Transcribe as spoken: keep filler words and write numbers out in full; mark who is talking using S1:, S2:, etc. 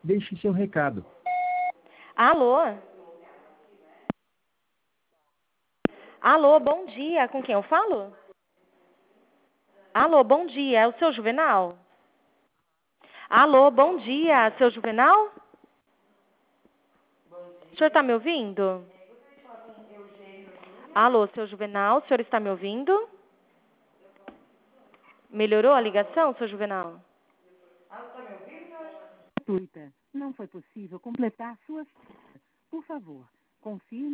S1: Deixe seu recado.
S2: Alô? Alô, bom dia. Com quem eu falo? Alô, bom dia. É o seu Juvenal? Alô, bom dia. Seu Juvenal? O senhor está me ouvindo? Alô, seu Juvenal, o senhor está me ouvindo? Melhorou a ligação, seu Juvenal?
S3: Gratuita. Não foi possível completar suas. Por favor, confirme.